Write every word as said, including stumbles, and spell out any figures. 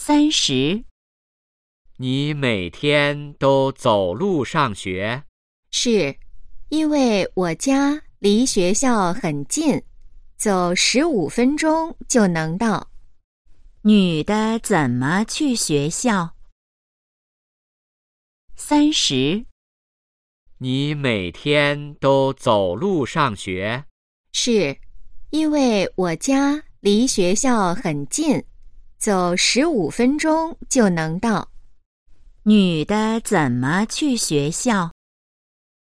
三十。 你每天都走路上学？ 是，因为我家离学校很近，走十五分钟就能到。 女的怎么去学校？三十。 你每天都走路上学？ 是，因为我家离学校很近，走十五分钟就能到。 女的怎么去学校？